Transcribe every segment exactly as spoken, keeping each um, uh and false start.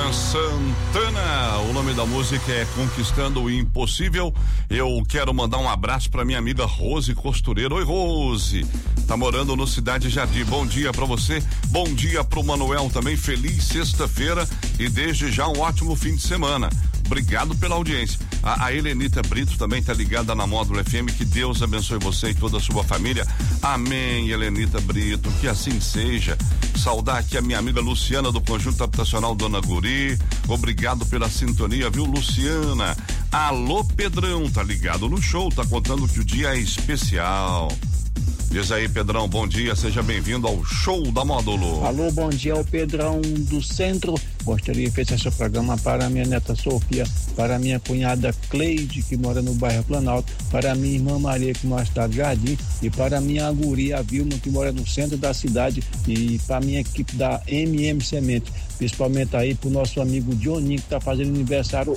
Luan Santana, o nome da música é Conquistando o Impossível. Eu quero mandar um abraço pra minha amiga Rose Costureira. Oi, Rose, tá morando no Cidade Jardim. Bom dia pra você, bom dia pro Manuel também, feliz sexta-feira e desde já um ótimo fim de semana. Obrigado pela audiência. A, a Helenita Brito também tá ligada na Módulo F M. Que Deus abençoe você e toda a sua família. Amém, Helenita Brito. Que assim seja. Saudar aqui a minha amiga Luciana do Conjunto Habitacional Dona Guri. Obrigado pela sintonia, viu, Luciana? Alô, Pedrão, tá ligado no show, tá contando que o dia é especial. Diz aí, Pedrão, bom dia, seja bem-vindo ao show da Módulo. Alô, bom dia, o Pedrão do Centro. Gostaria de fechar esse programa para minha neta Sofia, para minha cunhada Cleide, que mora no bairro Planalto, para minha irmã Maria, que mora no estado Jardim, e para minha guria Vilma, que mora no centro da cidade, e para minha equipe da M M Semente, principalmente aí para o nosso amigo Johnny, que está fazendo aniversário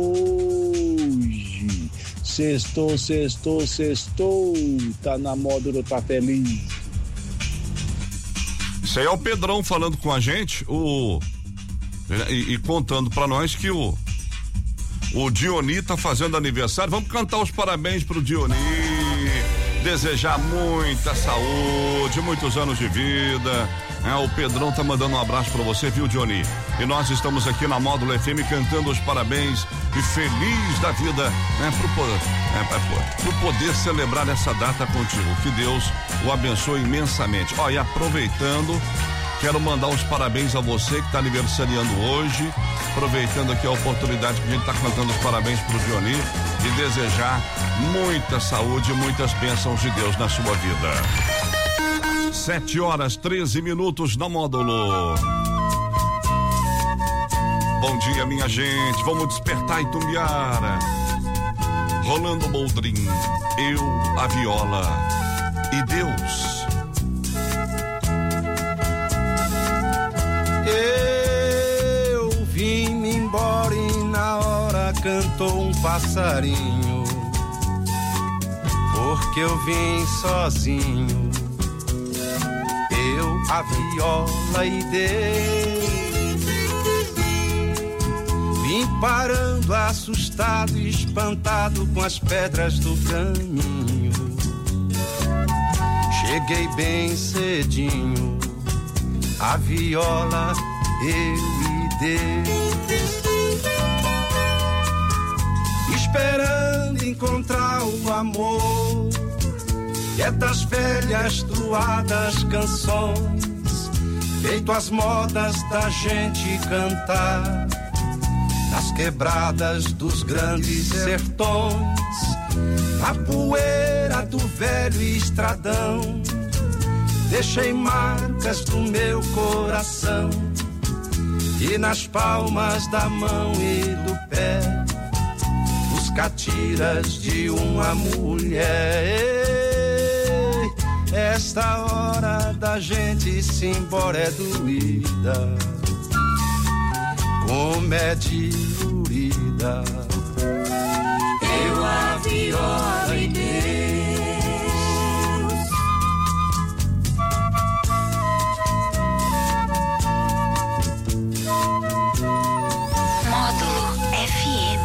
hoje. Sextou, sextou, sextou, tá na Módulo, tá feliz. Isso aí é o Pedrão falando com a gente, o e, e contando pra nós que o o Dioni tá fazendo aniversário. Vamos cantar os parabéns pro Dioni, desejar muita saúde, muitos anos de vida. É, o Pedrão tá mandando um abraço pra você, viu, Dioni? E nós estamos aqui na Módulo F M cantando os parabéns e feliz da vida, né? Pro, é, pro poder celebrar essa data contigo. Que Deus o abençoe imensamente. Ó, e aproveitando, quero mandar os parabéns a você que tá aniversariando hoje. Aproveitando aqui a oportunidade que a gente tá cantando os parabéns pro Dioni e desejar muita saúde e muitas bênçãos de Deus na sua vida. Sete horas, treze minutos na Módulo. Bom dia, minha gente. Vamos despertar Itumbiara. Rolando Boldrin, eu, a viola e Deus. Eu vim-me embora e na hora cantou um passarinho, porque eu vim sozinho. Eu, a viola e Deus. Vim parando assustado e espantado com as pedras do caminho. Cheguei bem cedinho, a viola, eu e Deus. Esperando encontrar o amor, que é das velhas truadas canções, feito as modas da gente cantar, nas quebradas dos grandes sertões, na poeira do velho estradão, deixei marcas do meu coração, e nas palmas da mão e do pé, os catiras de uma mulher. Esta hora da gente se embora é doída, como é diluída. Eu, a viola e Deus. Módulo F M.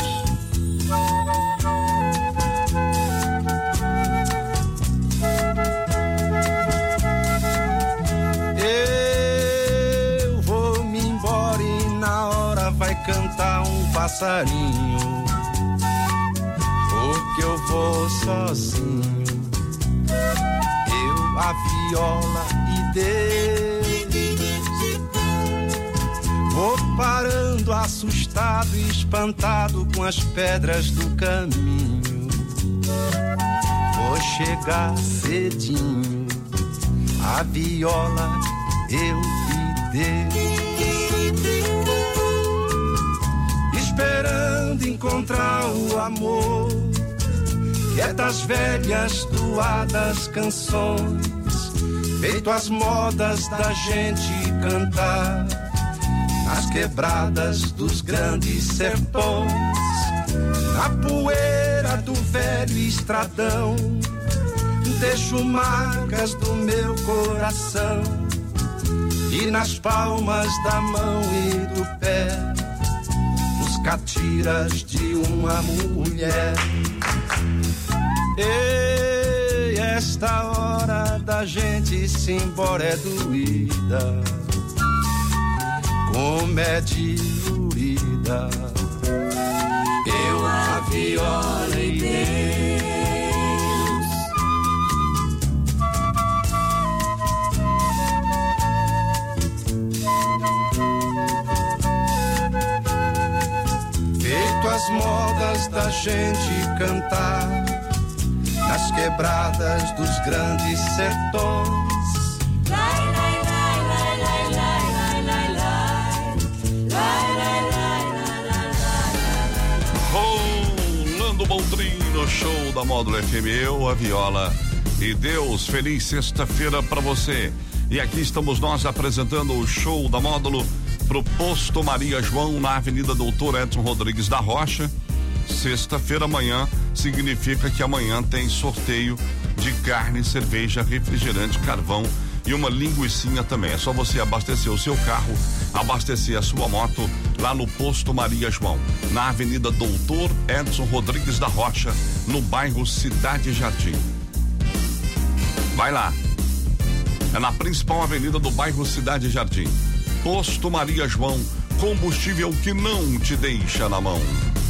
Cantar um passarinho, porque eu vou sozinho. Eu, a viola e Deus. Vou parando assustado e espantado com as pedras do caminho. Vou chegar cedinho, a viola, eu e Deus. Esperando encontrar o amor, que é das velhas doadas canções, feito as modas da gente cantar, nas quebradas dos grandes sertões, na poeira do velho estradão, deixo marcas do meu coração, e nas palmas da mão e do pé, catiras de uma mulher. Ei, esta hora da gente se embora é doída, como é diluída. Eu, a viola e Deus. Feito as modas da gente cantar nas quebradas dos grandes sertões. Rolando Boldrin no show da Módulo F M, eu, a Viola e Deus. Feliz sexta-feira pra você. E aqui estamos nós apresentando o show da Módulo pro Posto Maria João, na Avenida Doutor Edson Rodrigues da Rocha. Sexta-feira, amanhã, significa que amanhã tem sorteio de carne, cerveja, refrigerante, carvão e uma linguicinha também. É só você abastecer o seu carro, abastecer a sua moto lá no Posto Maria João, na Avenida Doutor Edson Rodrigues da Rocha, no bairro Cidade Jardim. Vai lá. É na principal avenida do bairro Cidade Jardim. Posto Maria João, combustível que não te deixa na mão.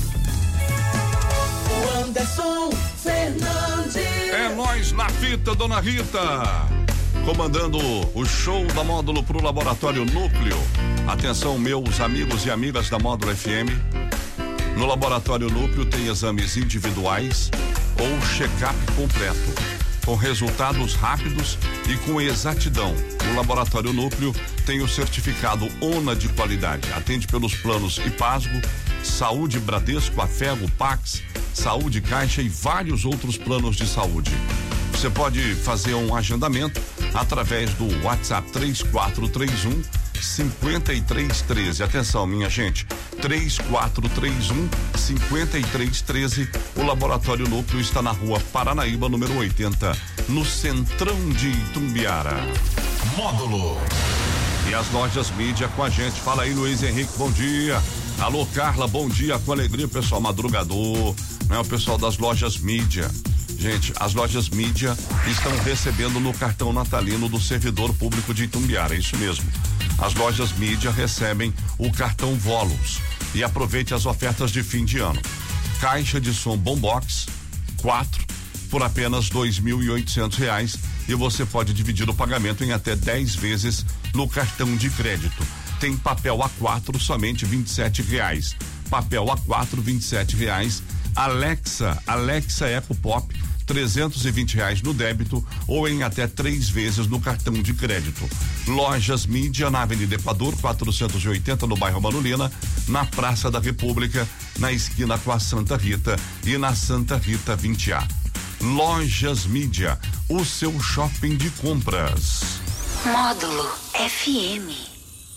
Anderson Fernandes. É nós na fita, dona Rita. Comandando o show da Módulo pro Laboratório Núcleo. Atenção, meus amigos e amigas da Módulo F M. No Laboratório Núcleo tem exames individuais ou check-up completo, com resultados rápidos e com exatidão. O Laboratório Núcleo tem o certificado ONA de qualidade. Atende pelos planos IPASGO, Saúde Bradesco, Afego, Pax, Saúde Caixa e vários outros planos de saúde. Você pode fazer um agendamento através do WhatsApp três quatro três um, cinco três um três. Atenção, minha gente, três quatro três um, cinco três um três. O Laboratório Núcleo está na Rua Paranaíba, número oitenta, no centrão de Itumbiara. Módulo. E as lojas mídia com a gente. Fala aí, Luiz Henrique, bom dia. Alô, Carla, bom dia, com alegria, pessoal, madrugador, né? O pessoal das lojas mídia. Gente, as lojas mídia estão recebendo no cartão natalino do servidor público de Itumbiara, é isso mesmo. As lojas mídia recebem o cartão Volos e aproveite as ofertas de fim de ano. Caixa de som Bombox quatro por apenas dois mil e oitocentos reais e você pode dividir o pagamento em até dez vezes no cartão de crédito. Tem papel A quatro somente vinte e sete reais. Papel A quatro vinte e sete reais. Alexa, Alexa Eco Pop trezentos e vinte reais no débito ou em até três vezes no cartão de crédito. Lojas Mídia na Avenida Equador quatrocentos e oitenta no bairro Manolina, na Praça da República, na esquina com a Santa Rita e na Santa Rita vinte A. Lojas Mídia, o seu shopping de compras. Módulo F M.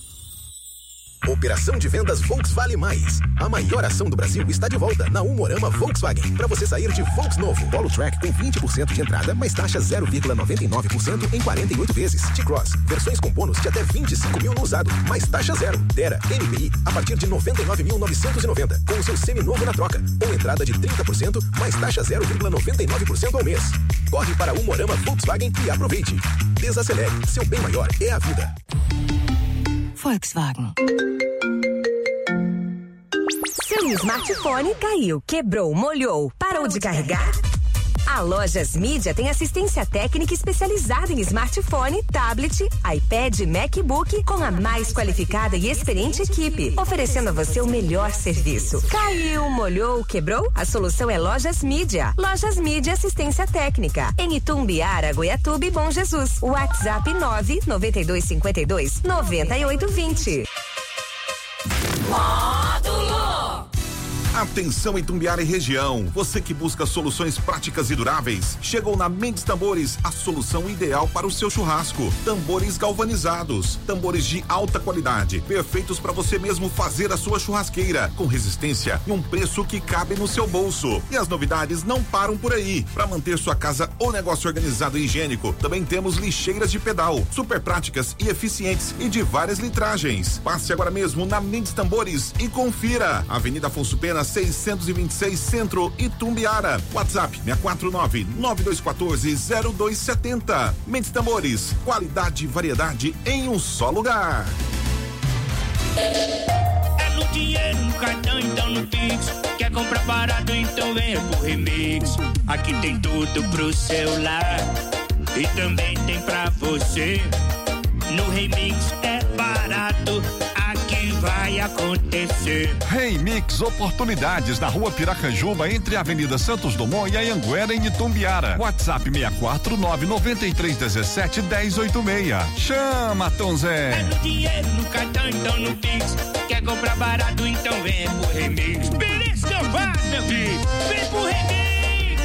Operação de vendas Volks Vale Mais. A maior ação do Brasil está de volta na Umorama Volkswagen. Para você sair de Volks novo. Polo Track com vinte por cento de entrada, mais taxa zero vírgula noventa e nove por cento em quarenta e oito vezes. T-Cross, versões com bônus de até vinte e cinco mil no usado, mais taxa zero. Terra M P I a partir de noventa e nove mil novecentos e noventa, com o seu seminovo na troca. Ou entrada de trinta por cento, mais taxa zero vírgula noventa e nove por cento ao mês. Corre para Umorama Volkswagen e aproveite. Desacelere, seu bem maior é a vida. Volkswagen. Seu smartphone caiu, quebrou, molhou, parou de carregar? A Lojas Mídia tem assistência técnica especializada em smartphone, tablet, iPad, MacBook, com a mais qualificada e experiente equipe, oferecendo a você o melhor serviço. Caiu, molhou, quebrou? A solução é Lojas Mídia. Lojas Mídia Assistência Técnica, em Itumbiara, Goiatuba e Bom Jesus. WhatsApp nove nove dois cinco dois nove oito dois zero. Módulo. Atenção Itumbiara e região, você que busca soluções práticas e duráveis, chegou na Mendes Tambores a solução ideal para o seu churrasco. Tambores galvanizados, tambores de alta qualidade, perfeitos para você mesmo fazer a sua churrasqueira, com resistência e um preço que cabe no seu bolso. E as novidades não param por aí. Para manter sua casa ou negócio organizado e higiênico, também temos lixeiras de pedal, super práticas e eficientes e de várias litragens. Passe agora mesmo na Mendes Tambores e confira. Avenida Afonso Pena seiscentos e vinte e seis, Centro, Itumbiara. WhatsApp seis quatro nove, nove dois um quatro, zero dois sete zero. Mendes Tambores, qualidade e variedade em um só lugar. É no dinheiro, no cartão, então no Pix. Quer comprar barato, então venha pro Remix. Aqui tem tudo pro celular e também tem pra você. No Remix é barato, aqui vai acontecer. Remix Oportunidades na Rua Piracanjuba, entre a Avenida Santos Dumont e a Anhanguera, em Itumbiara. WhatsApp seis quatro nove, nove três um sete, um zero oito seis. Chama, Tom Zé. É no dinheiro, no cartão, então no Pix. Quer comprar barato, então vem pro Remix. Belisca vai, meu filho, vem pro Remix.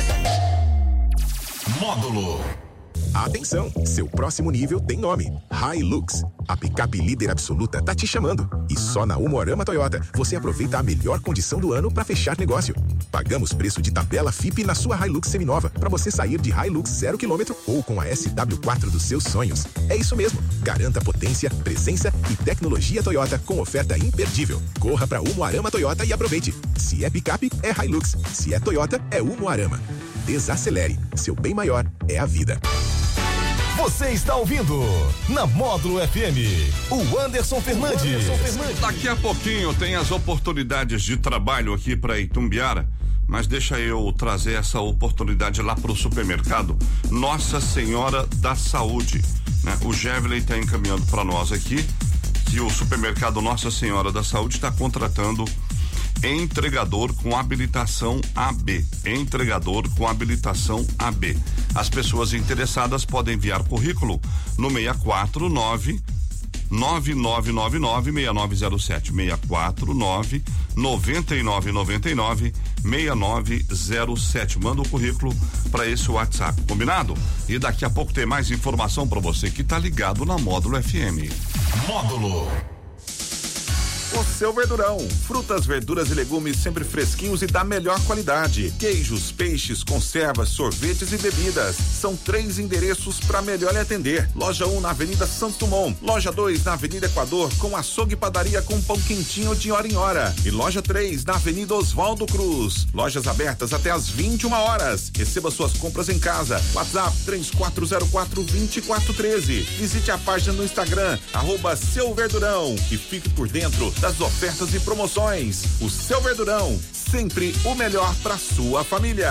Módulo. Atenção, seu próximo nível tem nome, Hilux. A picape líder absoluta tá te chamando. E só na Umuarama Toyota você aproveita a melhor condição do ano para fechar negócio. Pagamos preço de tabela F I P na sua Hilux seminova para você sair de Hilux zero quilômetro ou com a S W quatro dos seus sonhos. É isso mesmo. Garanta potência, presença e tecnologia Toyota com oferta imperdível. Corra para Umuarama Toyota e aproveite. Se é picape, é Hilux. Se é Toyota, é Umuarama. Desacelere. Seu bem maior é a vida. Você está ouvindo na Módulo F M, o Anderson Fernandes. Anderson Fernandes. Daqui a pouquinho tem as oportunidades de trabalho aqui para Itumbiara, mas deixa eu trazer essa oportunidade lá para o supermercado Nossa Senhora da Saúde, né? O Jevley está encaminhando para nós aqui que o supermercado Nossa Senhora da Saúde está contratando entregador com habilitação A B. Entregador com habilitação A B. As pessoas interessadas podem enviar currículo no seis quatro nove, nove nove nove nove, seis nove zero sete. seis quatro nove, nove nove nove nove, seis nove zero sete. Manda o currículo para esse WhatsApp, combinado? E daqui a pouco tem mais informação para você que tá ligado na Módulo F M. Módulo. O Seu Verdurão, frutas, verduras e legumes sempre fresquinhos e da melhor qualidade. Queijos, peixes, conservas, sorvetes e bebidas. São três endereços para melhor lhe atender. Loja um na Avenida Santos Dumont. Loja dois na Avenida Equador com açougue e padaria com pão quentinho de hora em hora. E loja três na Avenida Oswaldo Cruz. Lojas abertas até às vinte e uma horas. Receba suas compras em casa. WhatsApp três quatro zero quatro, dois quatro um três. Visite a página no Instagram, arroba Seu Verdurão, e fique por dentro das ofertas e promoções. O Seu Verdurão, sempre o melhor para sua família.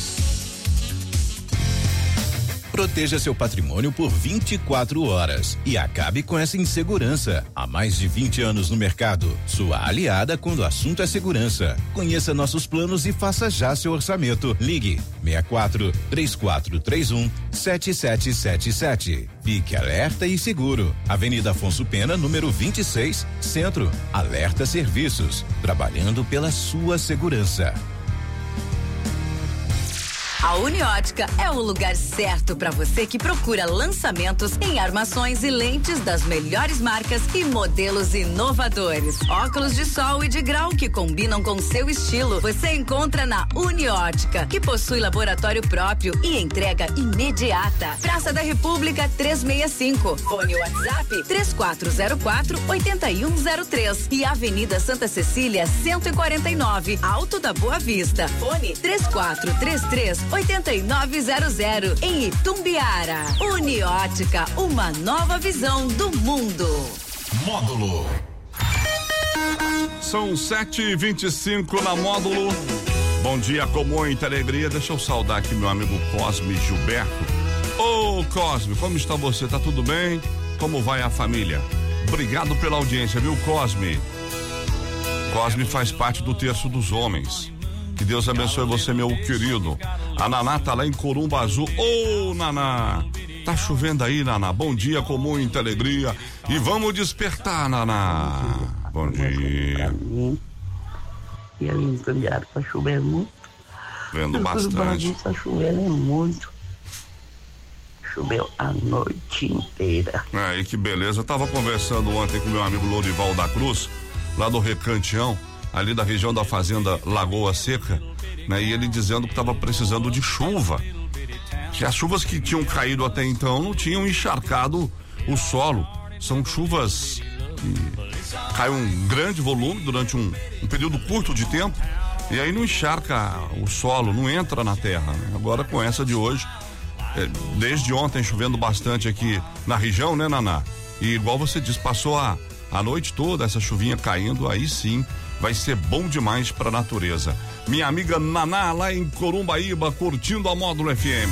Proteja seu patrimônio por vinte e quatro horas e acabe com essa insegurança. Há mais de vinte anos no mercado, sua aliada quando o assunto é segurança. Conheça nossos planos e faça já seu orçamento. Ligue seis quatro, três quatro três um, sete sete sete sete. Fique alerta e seguro. Avenida Afonso Pena, número vinte e seis, Centro. Alerta Serviços, trabalhando pela sua segurança. A Uniótica é o lugar certo para você que procura lançamentos em armações e lentes das melhores marcas e modelos inovadores. Óculos de sol e de grau que combinam com seu estilo. Você encontra na Uniótica, que possui laboratório próprio e entrega imediata. Praça da República trezentos e sessenta e cinco. Fone WhatsApp três quatro zero quatro, oito um zero três e Avenida Santa Cecília cento e quarenta e nove, Alto da Boa Vista. Fone três quatro três três, oito nove zero zero em Itumbiara. Uniótica, uma nova visão do mundo. Módulo. São sete e vinte e cinco na Módulo. Bom dia, com muita alegria. Deixa eu saudar aqui meu amigo Cosme Gilberto. Ô Cosme, como está você? Tá tudo bem? Como vai a família? Obrigado pela audiência, viu, Cosme? Cosme faz parte do Terço dos Homens. Que Deus abençoe você, meu querido. A Naná tá lá em Corumba Azul. Ô, Naná, tá chovendo aí, Naná? Bom dia, com muita alegria. E vamos despertar, Naná. Bom dia. aqui em Itumbiara tá chovendo muito. Vendo bastante. Tá chovendo é muito. Choveu a noite inteira. É, e que beleza. Eu tava conversando ontem com meu amigo Lourival da Cruz, lá do Recanteão, ali da região da fazenda Lagoa Seca, né? E ele dizendo que tava precisando de chuva. Que as chuvas que tinham caído até então não tinham encharcado o solo. São chuvas que cai um grande volume durante um, um período curto de tempo e aí não encharca o solo, não entra na terra, né? Agora com essa de hoje, é, desde ontem chovendo bastante aqui na região, né, Naná? E igual você disse, passou a, a noite toda essa chuvinha caindo, aí sim vai ser bom demais pra natureza. Minha amiga Naná lá em Corumbaíba curtindo a Módulo F M.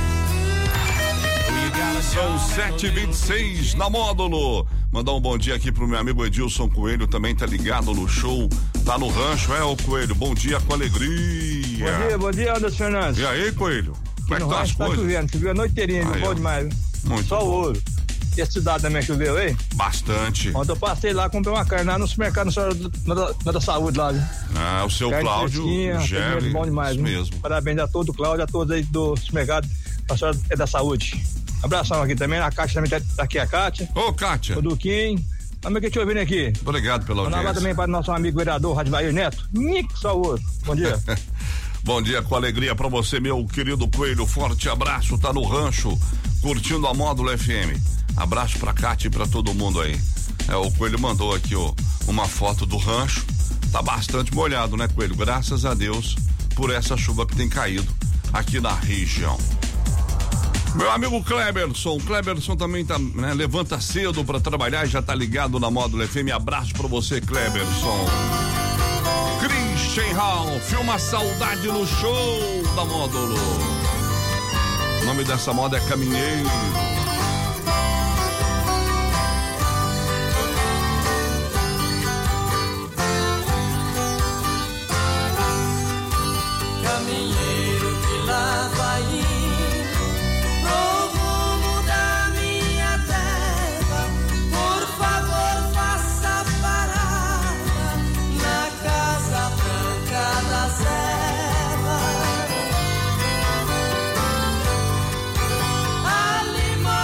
São sete e vinte e seis na Módulo. Mandar um bom dia aqui pro meu amigo Edilson Coelho, também tá ligado no show, tá no rancho, é, ô Coelho, bom dia com alegria. Bom dia, bom dia, Anderson Fernandes. E aí, Coelho? Como é que tá as tá coisas? Chovendo, choveu a noite inteirinha, aí, bom demais. Muito Só bom. o ouro. E a cidade também choveu aí? Bastante. Ontem eu passei lá, comprei uma carne lá no supermercado na da, na da saúde lá, viu? Ah, o seu Carne Cláudio Gere, bom demais, isso viu? mesmo. Parabéns a todo o Cláudio, a todos aí do supermercado, a senhora é da saúde. Abração aqui também, a Kátia também tá aqui, a Kátia. Ô, Kátia. O Duquinho. Também que te ouvindo aqui. Obrigado pela audiência. Mandar também para o nosso amigo vereador Radvair Neto. Nick, só o outro. Bom dia. Bom dia com alegria pra você, meu querido Coelho. Forte abraço, tá no rancho, curtindo a Módulo F M. Abraço pra Kátia e pra todo mundo aí. É, o Coelho mandou aqui, ó, uma foto do rancho. Tá bastante molhado, né, Coelho? Graças a Deus por essa chuva que tem caído aqui na região. Meu amigo Kleberson, Kleberson também tá, né, levanta cedo pra trabalhar e já tá ligado na Módulo F M. Abraço pra você, Kleberson. Christian Hall, filma Saudade no show da Módulo. O nome dessa moda é Caminheiro. Caminheiro que lá vai indo pro rumo da minha terra, por favor faça parada na Casa Branca da Serra. Ali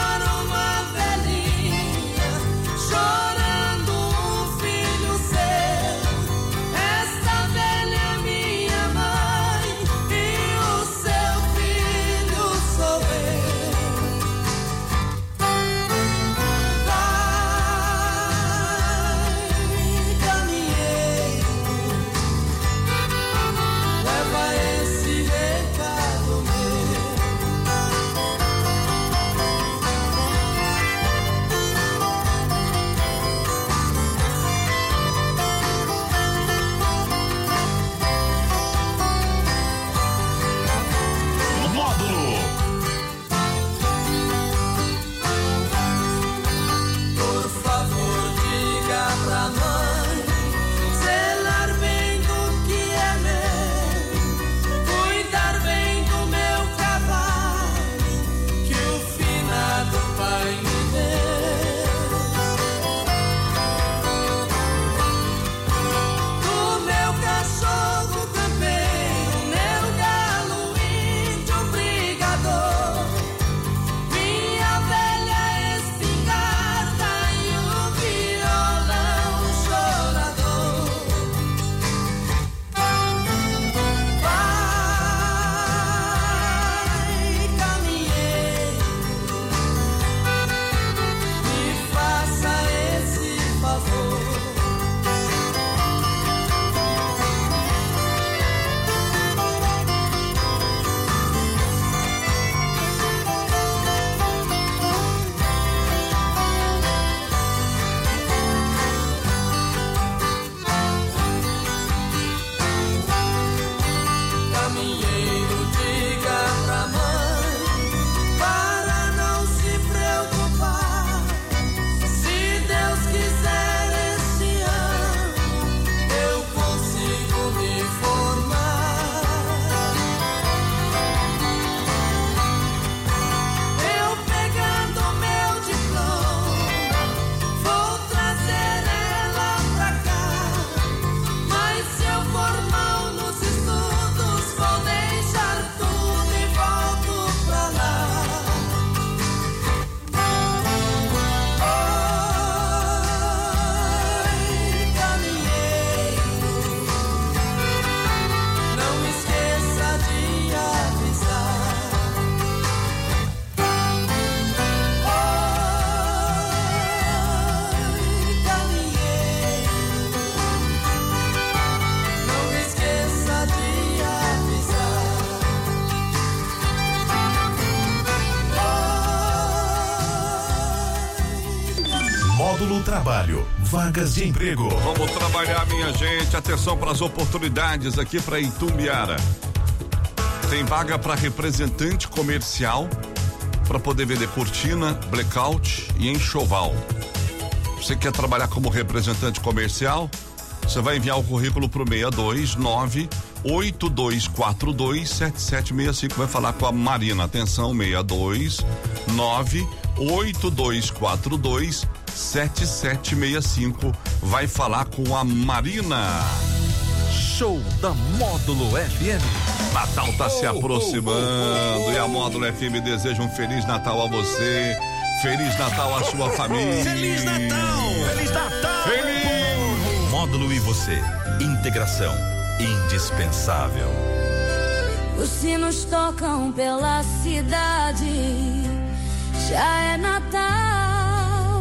trabalho, vagas de emprego. Vamos trabalhar, minha gente. Atenção para as oportunidades aqui para Itumbiara. Tem vaga para representante comercial para poder vender cortina, blackout e enxoval. Você quer trabalhar como representante comercial? Você vai enviar o currículo pro seis dois nove oito dois quatro dois sete sete seis cinco. Vai falar com a Marina. Atenção, seis dois nove oito dois quatro dois sete sete seis cinco. Vai falar com a Marina. Show da Módulo F M. Natal tá se aproximando oh, oh, oh, oh. E a Módulo F M deseja um Feliz Natal a você. Feliz Natal à sua família. Feliz Natal! Feliz Natal! Feliz! Módulo e você. Integração indispensável. Os sinos tocam pela cidade. Já é Natal.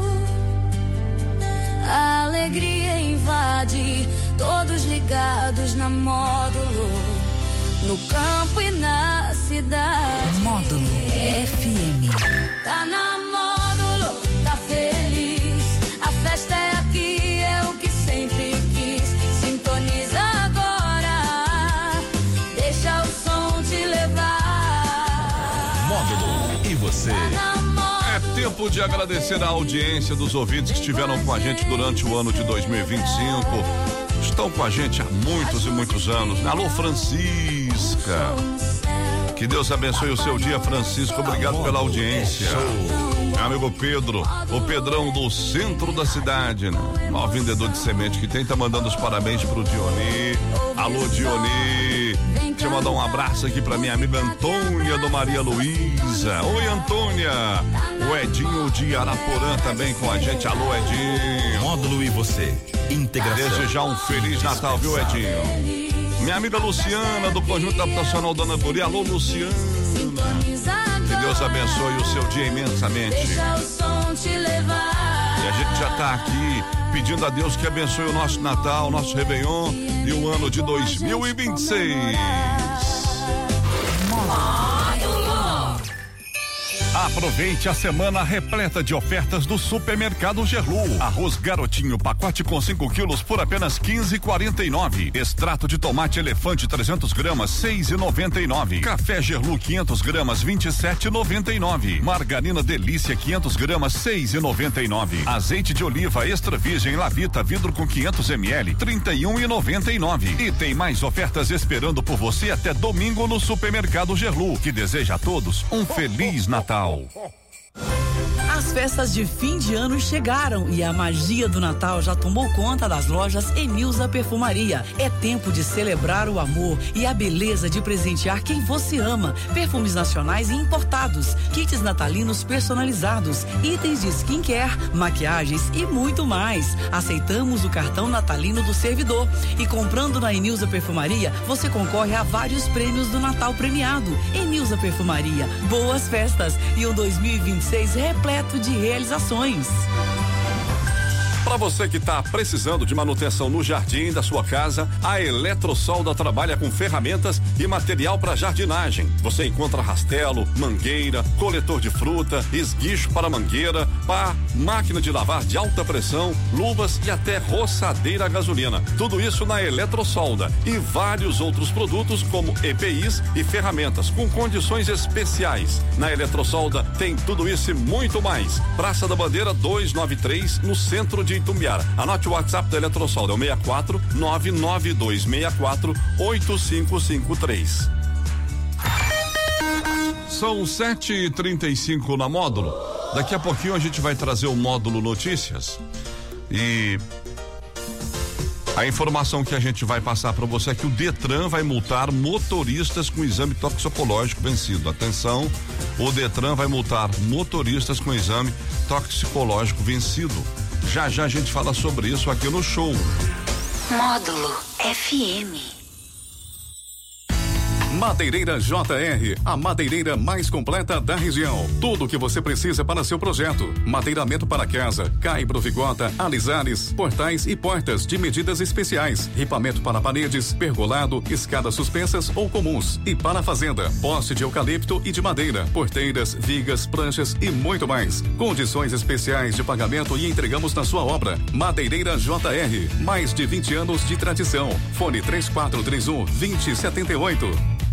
A alegria invade. Todos ligados na Módulo. No campo e na cidade. Módulo F M. Tá na Módulo, tá feliz. A festa é aqui, é o que sempre quis. Sintoniza agora, deixa o som te levar. Módulo e você. É tempo de agradecer a audiência dos ouvintes que estiveram com a gente durante o ano de dois mil e vinte e cinco. Estão com a gente há muitos e muitos anos. Alô, Francisca. Que Deus abençoe o seu dia, Francisco. Obrigado pela audiência. Meu amigo Pedro, o Pedrão do centro da cidade, né? Maior vendedor de semente que tem, tá mandando os parabéns pro Dioni. Alô, Dioni. Deixa eu mandar um abraço aqui pra minha amiga Antônia do Maria Luísa. Oi, Antônia. O Edinho de Araporã também com a gente. Alô, Edinho. Módulo e você. Integração. Desejar um Feliz Natal, viu, Edinho? Minha amiga Luciana, do Conjunto Habitacional Dona Guri. Alô, Luciana. Que Deus abençoe o seu dia imensamente. E a gente já tá aqui pedindo a Deus que abençoe o nosso Natal, o nosso Réveillon e o ano de dois mil e vinte e seis. Aproveite a semana repleta de ofertas do Supermercado Gerlu. Arroz Garotinho, pacote com cinco quilos por apenas quinze reais e quarenta e nove. Extrato de tomate elefante trezentos gramas, seis reais e noventa e nove. Café Gerlu quinhentos gramas, vinte e sete reais e noventa e nove. Margarina Delícia quinhentos gramas, seis reais e noventa e nove. Azeite de oliva extra virgem Lavita vidro com quinhentos mililitros, trinta e um reais e noventa e nove. E tem mais ofertas esperando por você até domingo no Supermercado Gerlu, que deseja a todos um Feliz Natal. As festas de fim de ano chegaram e a magia do Natal já tomou conta das lojas Enilza Perfumaria. É tempo de celebrar o amor e a beleza de presentear quem você ama. Perfumes nacionais e importados, kits natalinos personalizados, itens de skincare, maquiagens e muito mais. Aceitamos o cartão natalino do servidor e comprando na Enilza Perfumaria, você concorre a vários prêmios do Natal premiado. Enilza Perfumaria, boas festas e um dois mil e vinte e seis repleto de realizações. Para você que está precisando de manutenção no jardim da sua casa, a Eletrosolda trabalha com ferramentas e material para jardinagem. Você encontra rastelo, mangueira, coletor de fruta, esguicho para mangueira, pá, máquina de lavar de alta pressão, luvas e até roçadeira a gasolina. Tudo isso na Eletrosolda e vários outros produtos como E P Is e ferramentas com condições especiais. Na Eletrosolda tem tudo isso e muito mais. Praça da Bandeira duzentos e noventa e três, no centro de Itumbiara. Anote o WhatsApp da Eletrosolda, é o seis quatro nove nove dois seis quatro oito cinco cinco três. São sete e trinta e cinco na Módulo. Daqui a pouquinho a gente vai trazer o Módulo Notícias e a informação que a gente vai passar para você é que o Detran vai multar motoristas com exame toxicológico vencido. Atenção, o Detran vai multar motoristas com exame toxicológico vencido. Já já a gente fala sobre isso aqui no show. Módulo F M. Madeireira J R, a madeireira mais completa da região. Tudo o que você precisa para seu projeto. Madeiramento para casa, caibro, vigota, alisares, portais e portas de medidas especiais. Ripamento para paredes, pergolado, escadas suspensas ou comuns. E para a fazenda, poste de eucalipto e de madeira, porteiras, vigas, pranchas e muito mais. Condições especiais de pagamento e entregamos na sua obra. Madeireira J R, mais de vinte anos de tradição. Fone três quatro três um, dois zero sete oito.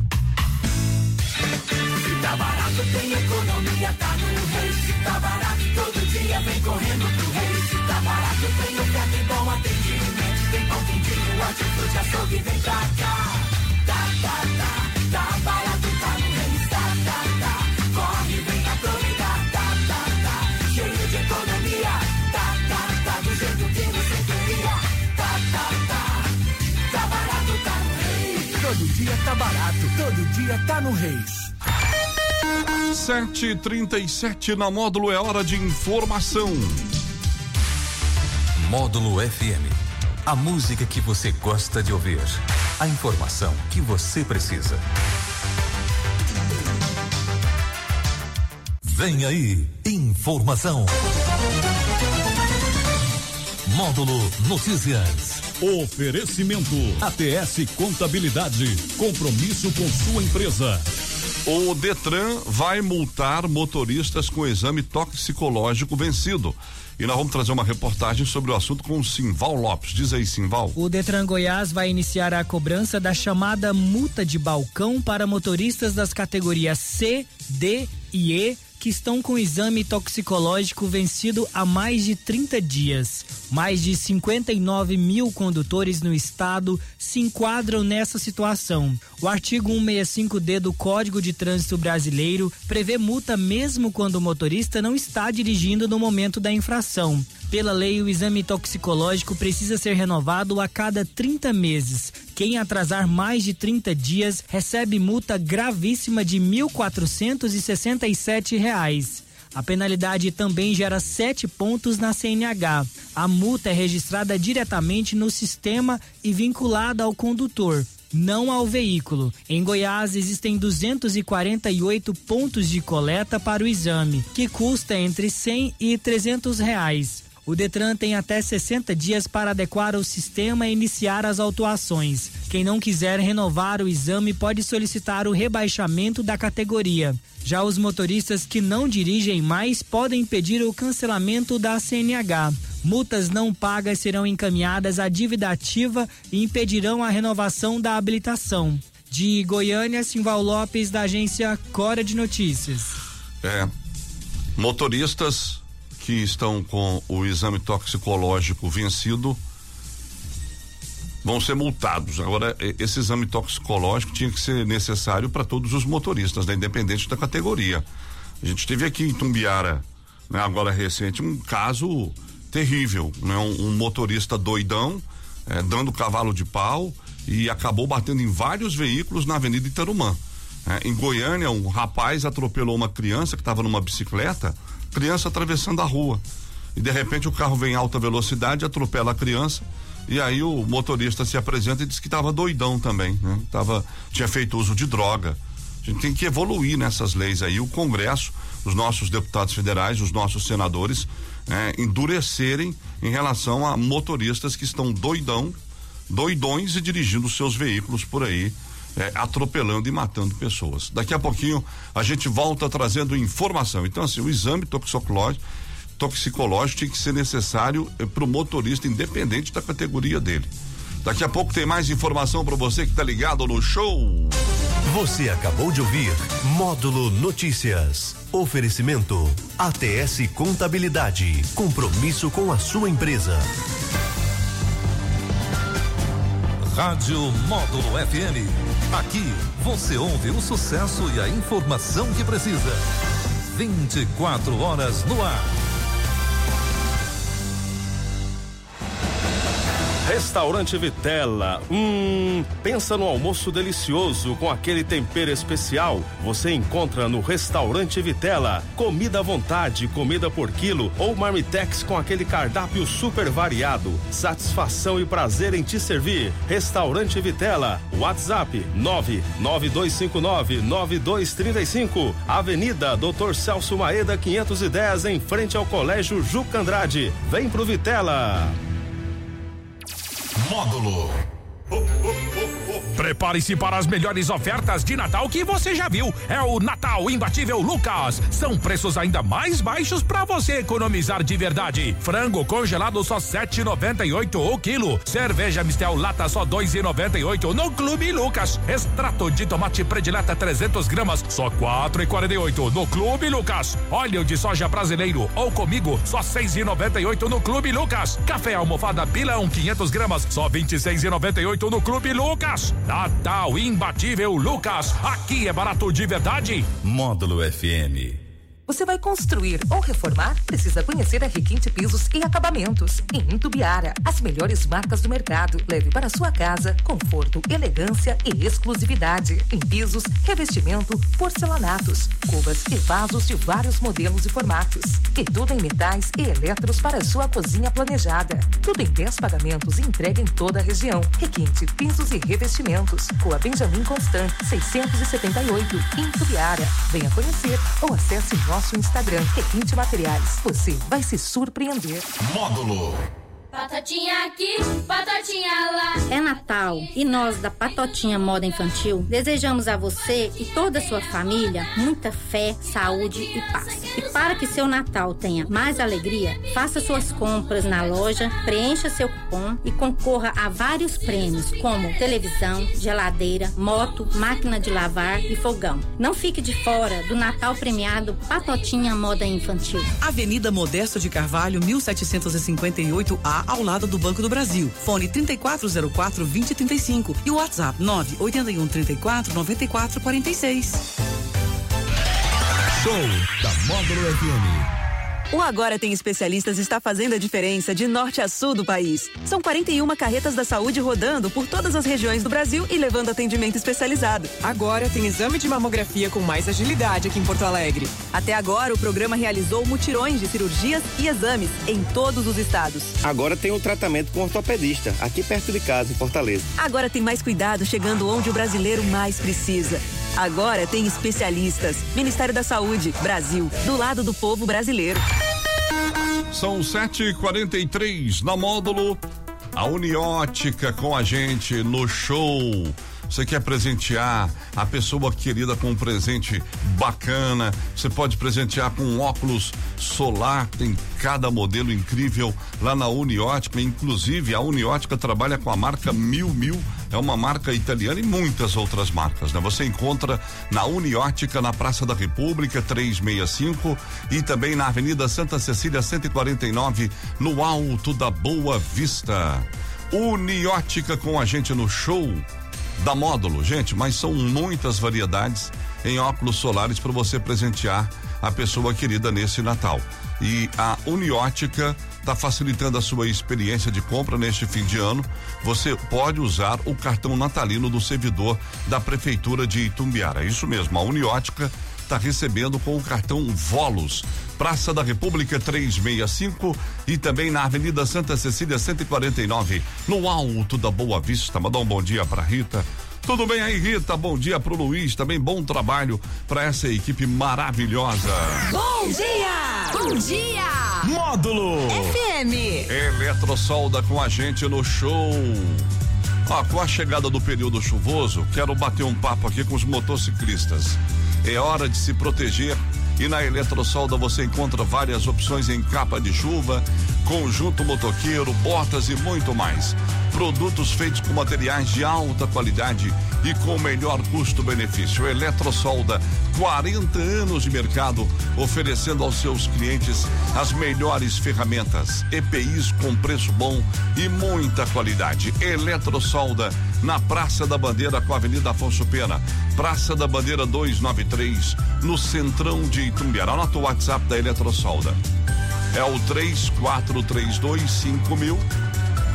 Tá barato, tem economia, tá no Reis. Tá barato, todo dia vem correndo pro Reis. Tá barato, tem oferta e bom atendimento. Tem pão, quentinho, hortifruti, açougue, vem pra cá. Tá, tá, tá, tá barato, tá no Reis. Tá, tá, tá, corre, vem aproveitar. Tá, tá, tá, cheio de economia. Tá, tá, tá, do jeito que você queria. Tá, tá, tá, tá barato, tá no Reis. Todo dia tá barato, todo dia tá no Reis. sete e trinta e sete na Módulo, é hora de informação. Módulo F M. A música que você gosta de ouvir. A informação que você precisa. Vem aí, informação. Módulo Notícias. Oferecimento A T S Contabilidade. Compromisso com sua empresa. O Detran vai multar motoristas com exame toxicológico vencido. E nós vamos trazer uma reportagem sobre o assunto com o Simval Lopes. Diz aí, Simval. O Detran Goiás vai iniciar a cobrança da chamada multa de balcão para motoristas das categorias C, D e E que estão com exame toxicológico vencido há mais de trinta dias. Mais de cinquenta e nove mil condutores no estado se enquadram nessa situação. O artigo cento e sessenta e cinco D do Código de Trânsito Brasileiro prevê multa mesmo quando o motorista não está dirigindo no momento da infração. Pela lei, o exame toxicológico precisa ser renovado a cada trinta meses. Quem atrasar mais de trinta dias recebe multa gravíssima de mil quatrocentos e sessenta e sete reais. A penalidade também gera sete pontos na C N H. A multa é registrada diretamente no sistema e vinculada ao condutor, não ao veículo. Em Goiás existem duzentos e quarenta e oito pontos de coleta para o exame, que custa entre cem e trezentos reais. O Detran tem até sessenta dias para adequar o sistema e iniciar as autuações. Quem não quiser renovar o exame pode solicitar o rebaixamento da categoria. Já os motoristas que não dirigem mais podem pedir o cancelamento da C N H. Multas não pagas serão encaminhadas à dívida ativa e impedirão a renovação da habilitação. De Goiânia, Simval Lopes, da agência Cora de Notícias. É, motoristas que estão com o exame toxicológico vencido vão ser multados. Agora, esse exame toxicológico tinha que ser necessário para todos os motoristas, né, independente da categoria. A gente teve aqui em Tumbiara, né, agora recente, um caso terrível, né, um, um motorista doidão, é, dando cavalo de pau e acabou batendo em vários veículos na Avenida Itarumã. É, em Goiânia, um rapaz atropelou uma criança que estava numa bicicleta, criança atravessando a rua, e de repente o carro vem em alta velocidade, atropela a criança, e aí o motorista se apresenta e diz que estava doidão também, né? Tava, tinha feito uso de droga. A gente tem que evoluir nessas leis aí, o Congresso, os nossos deputados federais, os nossos senadores, né, endurecerem em relação a motoristas que estão doidão, doidões e dirigindo seus veículos por aí, É, atropelando e matando pessoas. Daqui a pouquinho a gente volta trazendo informação. Então, assim, o exame toxicológico, toxicológico tinha que ser necessário eh, para o motorista, independente da categoria dele. Daqui a pouco tem mais informação para você que tá ligado no show. Você acabou de ouvir Módulo Notícias. Oferecimento A T S Contabilidade. Compromisso com a sua empresa. Rádio Módulo F M. Aqui você ouve o sucesso e a informação que precisa. vinte e quatro horas no ar. Restaurante Vitela. Hum, pensa no almoço delicioso com aquele tempero especial? Você encontra no Restaurante Vitela. Comida à vontade, comida por quilo ou marmitex com aquele cardápio super variado. Satisfação e prazer em te servir. Restaurante Vitela. WhatsApp nove nove dois cinco nove nove dois três cinco. Avenida Doutor Celso Maeda quinhentos e dez, em frente ao Colégio Juca Andrade. Vem pro Vitela. Módulo. Prepare-se para as melhores ofertas de Natal que você já viu. É o Natal Imbatível Lucas. São preços ainda mais baixos para você economizar de verdade. Frango congelado só sete e noventa e oito o quilo. Cerveja Mistel lata só dois e noventa e oito no Clube Lucas. Extrato de tomate predileta trezentos gramas só quatro e quarenta e oito no Clube Lucas. Óleo de soja brasileiro ou comigo só seis e noventa e oito no Clube Lucas. Café almofada pilão quinhentos gramas só vinte e seis e noventa e oito no Clube Lucas. Natal Imbatível Lucas. Aqui é barato de verdade. Módulo F M. Você vai construir ou reformar? Precisa conhecer a Requinte Pisos e Acabamentos. Em Itumbiara, as melhores marcas do mercado. Leve para sua casa conforto, elegância e exclusividade. Em pisos, revestimento, porcelanatos, cubas e vasos de vários modelos e formatos. E tudo em metais e eletros para sua cozinha planejada. Tudo em dez pagamentos e entrega em toda a região. Requinte Pisos e Revestimentos. Rua Benjamin Constant, seiscentos e setenta e oito, em Itumbiara. Venha conhecer ou acesse nosso Nosso Instagram, Requinte Materiais. Você vai se surpreender. Módulo. Batatinha aqui, batatinha lá. É Natal e nós da Patotinha Moda Infantil desejamos a você e toda a sua família muita fé, saúde e paz. E para que seu Natal tenha mais alegria, faça suas compras na loja, preencha seu cupom e concorra a vários prêmios como televisão, geladeira, moto, máquina de lavar e fogão. Não fique de fora do Natal premiado Patotinha Moda Infantil. Avenida Modesto de Carvalho, mil setecentos e cinquenta e oito A, ao lado do Banco do Brasil. Fone trinta e quatro zero quatro, vinte, trinta e cinco e o WhatsApp nove oito um, trinta e quatro, noventa e quatro, quarenta e seis. Show da Módulo F M. O Agora Tem Especialistas está fazendo a diferença de norte a sul do país. São quarenta e uma carretas da saúde rodando por todas as regiões do Brasil e levando atendimento especializado. Agora tem exame de mamografia com mais agilidade aqui em Porto Alegre. Até agora, o programa realizou mutirões de cirurgias e exames em todos os estados. Agora tem um tratamento com ortopedista, aqui perto de casa, em Fortaleza. Agora tem mais cuidado chegando onde o brasileiro mais precisa. Agora tem especialistas. Ministério da Saúde, Brasil, do lado do povo brasileiro. São sete e quarenta e três na Módulo. A Uniótica com a gente no show. Você quer presentear a pessoa querida com um presente bacana? Você pode presentear com um óculos solar, tem cada modelo incrível lá na Uniótica. Inclusive, a Uniótica trabalha com a marca Mil Mil, é uma marca italiana e muitas outras marcas, né? Você encontra na Uniótica, na Praça da República, trezentos e sessenta e cinco, e também na Avenida Santa Cecília, cento e quarenta e nove, no Alto da Boa Vista. Uniótica com a gente no show da Módulo, gente, mas são muitas variedades em óculos solares para você presentear a pessoa querida nesse Natal. E a Uniótica está facilitando a sua experiência de compra neste fim de ano. Você pode usar o cartão natalino do servidor da Prefeitura de Itumbiara. Isso mesmo, a Uniótica está recebendo com o cartão Volos. Praça da República trezentos e sessenta e cinco e também na Avenida Santa Cecília cento e quarenta e nove, no Alto da Boa Vista. Mandar um bom dia para Rita. Tudo bem aí, Rita? Bom dia pro Luiz, também bom trabalho para essa equipe maravilhosa. Bom dia! Bom dia! Módulo F M. Eletrosolda com a gente no show. Ó, com a chegada do período chuvoso, quero bater um papo aqui com os motociclistas. É hora de se proteger e na Eletrosolda você encontra várias opções em capa de chuva, conjunto motoqueiro, botas e muito mais. Produtos feitos com materiais de alta qualidade e com melhor custo-benefício. Eletrosolda, quarenta anos de mercado, oferecendo aos seus clientes as melhores ferramentas, E P Is com preço bom e muita qualidade. Eletrosolda, na Praça da Bandeira com a Avenida Afonso Pena, Praça da Bandeira duzentos e noventa e três, no centrão de Itumbiara. Anota o WhatsApp da Eletrosolda. É o três quatro três dois cinco mil.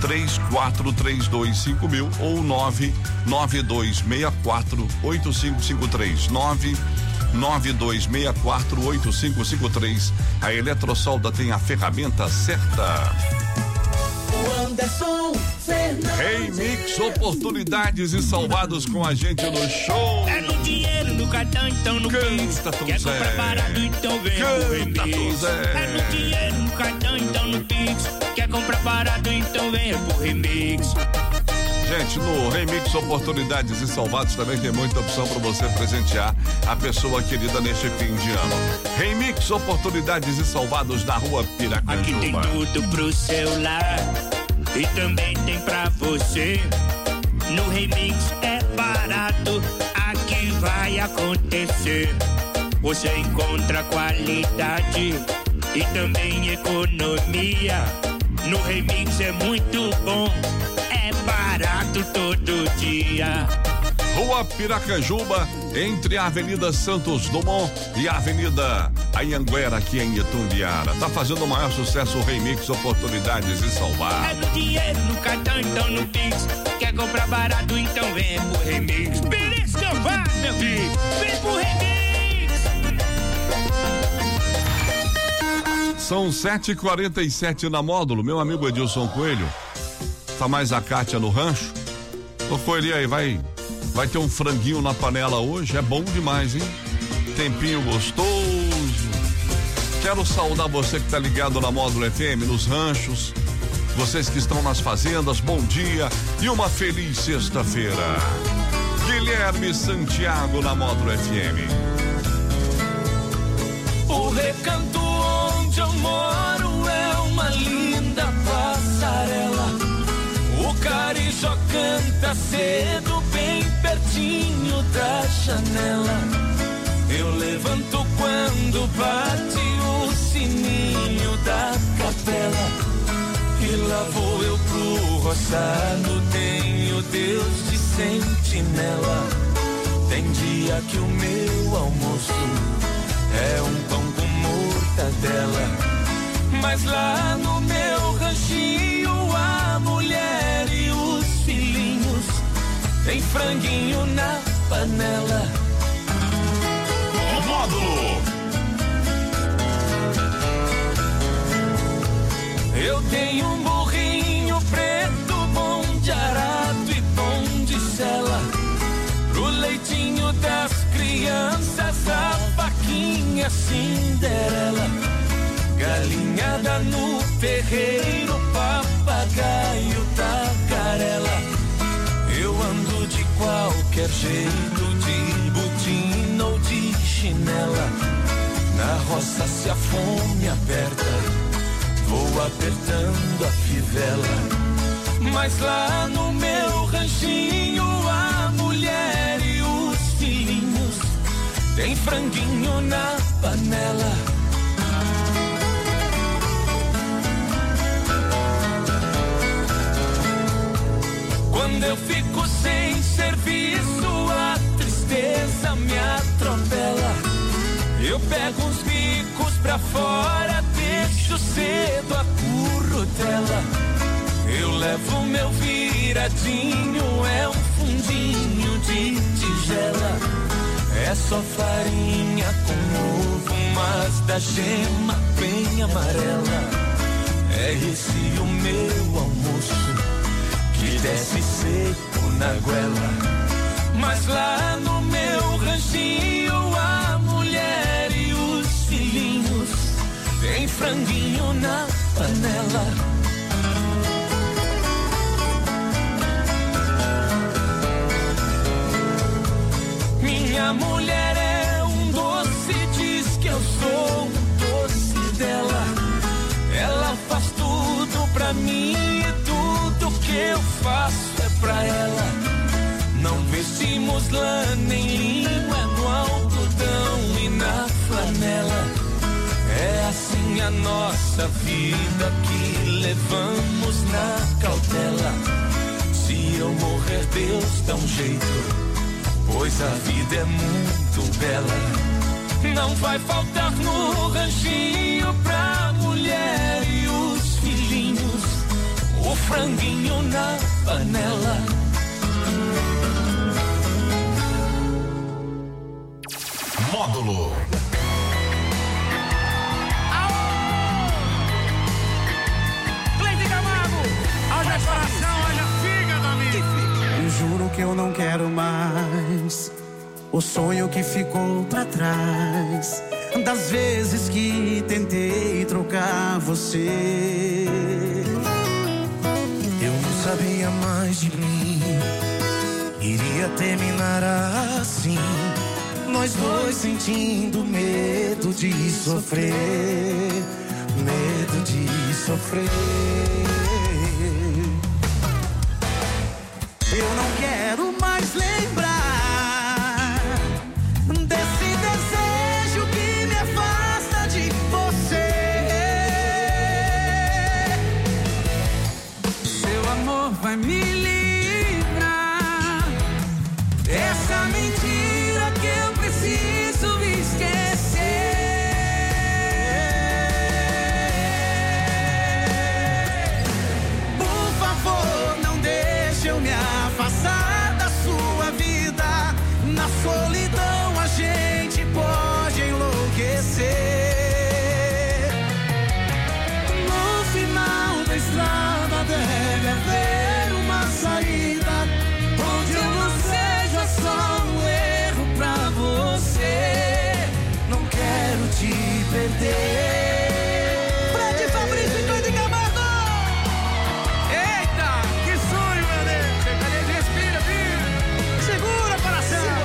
três quatro três dois cinco mil ou nove nove dois seis quatro oito cinco cinco três. nove nove dois seis quatro oito cinco cinco três. A Eletrosolda tem a ferramenta certa. O Anderson Fernandes. Remix, oportunidades e salvados com a gente no show. É no dinheiro, no cartão, então no Pix. Quer comprar barato, então vem pro Remix. É no dinheiro, no cartão, então no Pix. Quer comprar barato, então vem pro Remix. Gente, no Remix Oportunidades e Salvados também tem muita opção para você presentear a pessoa querida neste fim de ano. Remix Oportunidades e Salvados na Rua Piracanjuba. Aqui tem tudo pro celular e também tem pra você. No Remix é barato, aqui vai acontecer. Você encontra qualidade e também economia. No Remix é muito bom, é barato todo dia. Rua Piracanjuba, entre a Avenida Santos Dumont e a Avenida Anhanguera, aqui em Itumbiara. Tá fazendo o maior sucesso o Remix Oportunidades e Salvar. É no dinheiro, no cartão, então no Pix. Quer comprar barato, então vem pro Remix. Beleza que eu vá, meu filho, vem pro Remix. São sete e quarenta e sete na Módulo. Meu amigo Edilson Coelho, tá mais a Kátia no rancho. Ô Coelho, aí vai, vai ter um franguinho na panela hoje, é bom demais, hein? Tempinho gostoso. Quero saudar você que tá ligado na Módulo F M, nos ranchos, vocês que estão nas fazendas, bom dia e uma feliz sexta-feira. Guilherme Santiago na Módulo F M. O recanto onde eu moro é uma linda passarela. O carijó canta cedo, bem pertinho da janela. Eu levanto quando bate o sininho da capela. E lá vou eu pro roçado, tenho Deus de sentinela. Tem dia que o meu almoço é um pão com mortadela. Mas lá no meu ranchinho a mulher e os filhinhos tem franguinho na panela. Módulo. Eu tenho um burrinho preto, bom de arado e bom de sela. Pro leitinho das crianças, a vaquinha Cinderela. Galinhada no terreiro, papagaio tagarela. Eu ando de qualquer jeito, de botina ou de chinela. Na roça se a fome aperta, vou apertando a fivela. Mas lá no meu ranchinho a mulher e os filhinhos tem franguinho na panela. Quando eu fico sem serviço, a tristeza me atropela. Eu pego uns bicos pra fora, deixo cedo a currutela. Eu levo meu viradinho, é um fundinho de tigela. É só farinha com ovo, mas da gema bem amarela. É esse o meu almoço, que desce seco na goela. Mas lá no meu ranchinho a mulher e os filhinhos tem franguinho na panela. Minha mulher é um doce, diz que eu sou um doce dela. Ela faz tudo pra mim e tudo que eu faço é pra ela. Não vestimos lã nem linho, é no algodão e na flanela. É assim a nossa vida que levamos na cautela. Se eu morrer, Deus dá um jeito, pois a vida é muito bela. Não vai faltar no ranchinho pra mulher e os filhinhos o franguinho na panela. Módulo. Cleide Camargo, haja coração, haja fígado, amigo. Eu juro que eu não quero mais o sonho que ficou pra trás, das vezes que tentei trocar você. Eu não sabia mais de mim, iria terminar assim, nós dois sentindo medo de sofrer, medo de sofrer. Eu não quero mais lembrar desse desejo que me afasta de você. Seu amor vai me livrar dessa mentira que eu preciso esquecer. Por favor, não deixe eu me afastar da sua vida. Na solidão a gente pode enlouquecer. No final da estrada deve haver uma saída, onde eu não seja só um erro pra você. Não quero te perder. Fred Fabrício e Cleide Camargo. Eita, que sonho, meu Deus. Cadê? Respira, filho. Segura, coração.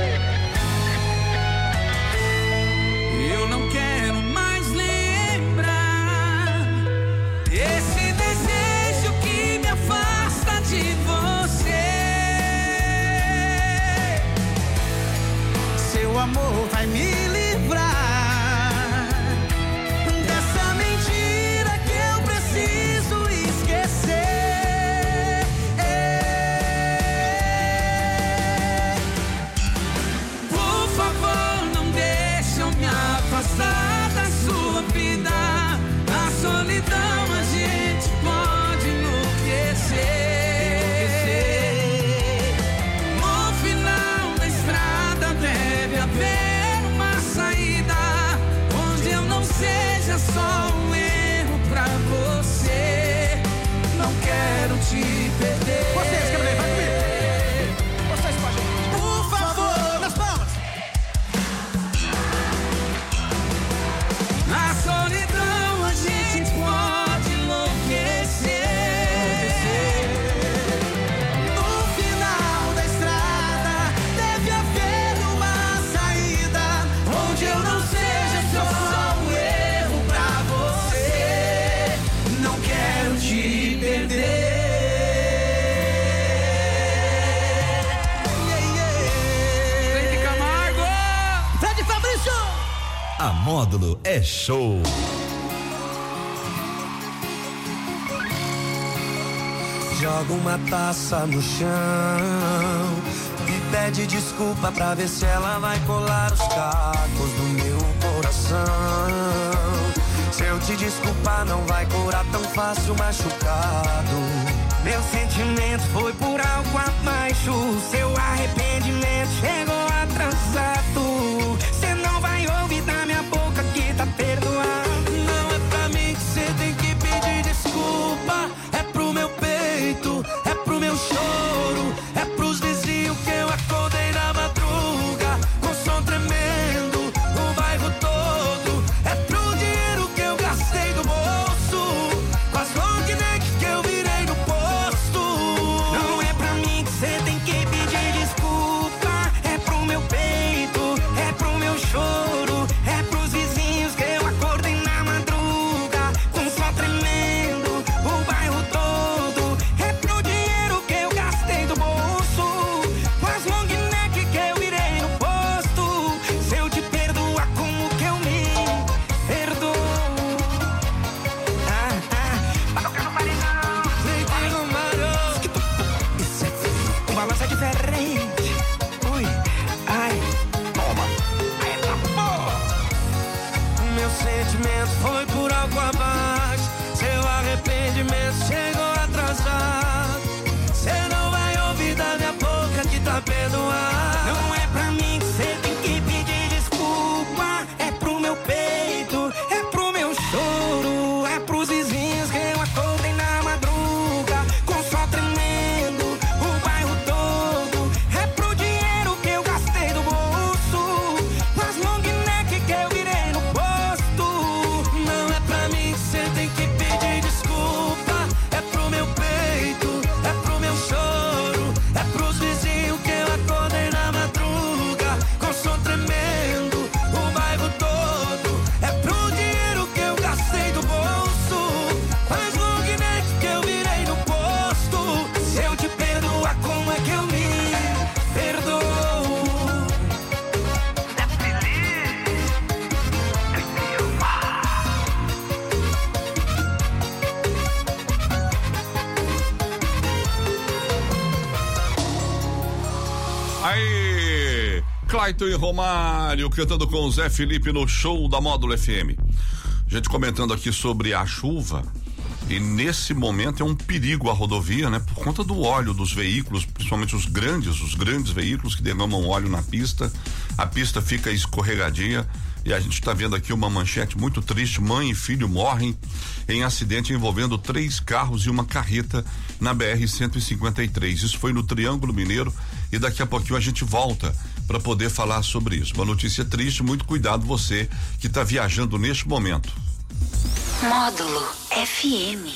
Eu não quero mais lembrar esse desejo que me afasta de você. Seu amor vai me livrar dessa mentira que eu preciso esquecer. Por favor, não deixe eu me afastar da sua vida. Na solidão a gente pode enlouquecer. No final da estrada deve haver uma saída, onde eu não seja só um erro pra você. Não quero te perder. Vocês, Gabriel, vai comigo. Vocês com a gente. Por favor, nas palmas. Na solidão a gente pode enlouquecer. No final da estrada deve haver uma saída, onde eu não seja só um erro pra você. Não quero te perder. Cleide Camargo, Fred Fabrício. A Módulo é show. Joga uma taça no chão e pede desculpa pra ver se ela vai colar os cacos do meu coração. Se eu te desculpar, não vai curar tão fácil machucado. Meu sentimento foi por algo abaixo. Seu arrependimento chegou atrasado. Cê não vai ouvir da minha boca que tá perdoado. Não é pra mim que cê tem que pedir desculpa. É pro meu peito, é pro meu choro, é pros vizinhos que eu acordei na madruga com som tremendo, o bairro todo. É pro dinheiro que eu gastei do bolso, com as long neck que eu virei no posto. Não é pra mim que cê tem que pedir desculpa. Aí, Clayton e Romário cantando com o Zé Felipe no show da Módulo F M. Gente comentando aqui sobre a chuva. E nesse momento é um perigo a rodovia, né? Por conta do óleo dos veículos, principalmente os grandes, os grandes veículos que derramam óleo na pista. A pista fica escorregadia e a gente está vendo aqui uma manchete muito triste. Mãe e filho morrem em acidente envolvendo três carros e uma carreta na B R cento e cinquenta e três. Isso foi no Triângulo Mineiro e daqui a pouquinho a gente volta para poder falar sobre isso. Uma notícia triste, muito cuidado você que está viajando neste momento. Módulo F M.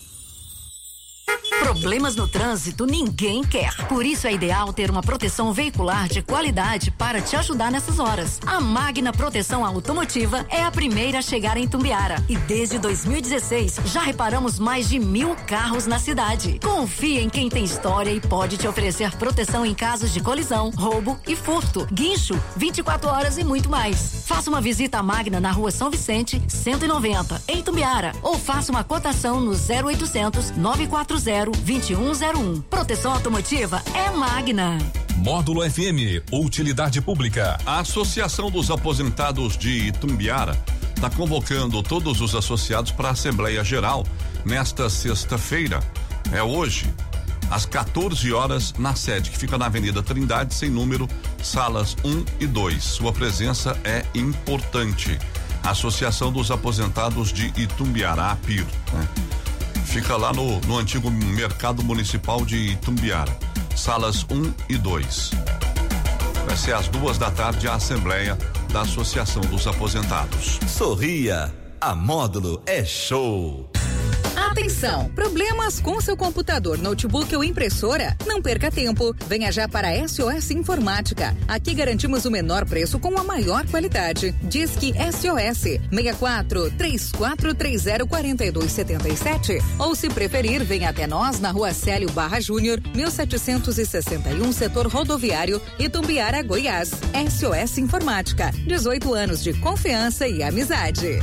Problemas no trânsito ninguém quer. Por isso é ideal ter uma proteção veicular de qualidade para te ajudar nessas horas. A Magna Proteção Automotiva é a primeira a chegar em Itumbiara e desde dois mil e dezesseis já reparamos mais de mil carros na cidade. Confia em quem tem história e pode te oferecer proteção em casos de colisão, roubo e furto, guincho, vinte e quatro horas e muito mais. Faça uma visita à Magna na Rua São Vicente, cento e noventa, em Itumbiara, ou faça uma cotação no zero oitocentos, nove quatro zero, vinte e um zero um. Proteção automotiva é Magna. Módulo F M, utilidade pública. A Associação dos Aposentados de Itumbiara está convocando todos os associados para a Assembleia Geral nesta sexta-feira, é hoje, às quatorze horas, na sede, que fica na Avenida Trindade, sem número, salas um e dois. Sua presença é importante. Associação dos Aposentados de Itumbiara, a P I R, né? Fica lá no, no antigo Mercado Municipal de Itumbiara, salas um e dois. Vai ser às duas da tarde a Assembleia da Associação dos Aposentados. Sorria, a Módulo é show. Atenção! Problemas com seu computador, notebook ou impressora? Não perca tempo. Venha já para a S O S Informática. Aqui garantimos o menor preço com a maior qualidade. Disque S O S seis quatro, três quatro três zero, quatro dois sete sete. Ou se preferir, venha até nós na Rua Célio Barra Júnior, mil setecentos e sessenta e um, setor rodoviário, Itumbiara, Goiás. S O S Informática. dezoito anos de confiança e amizade.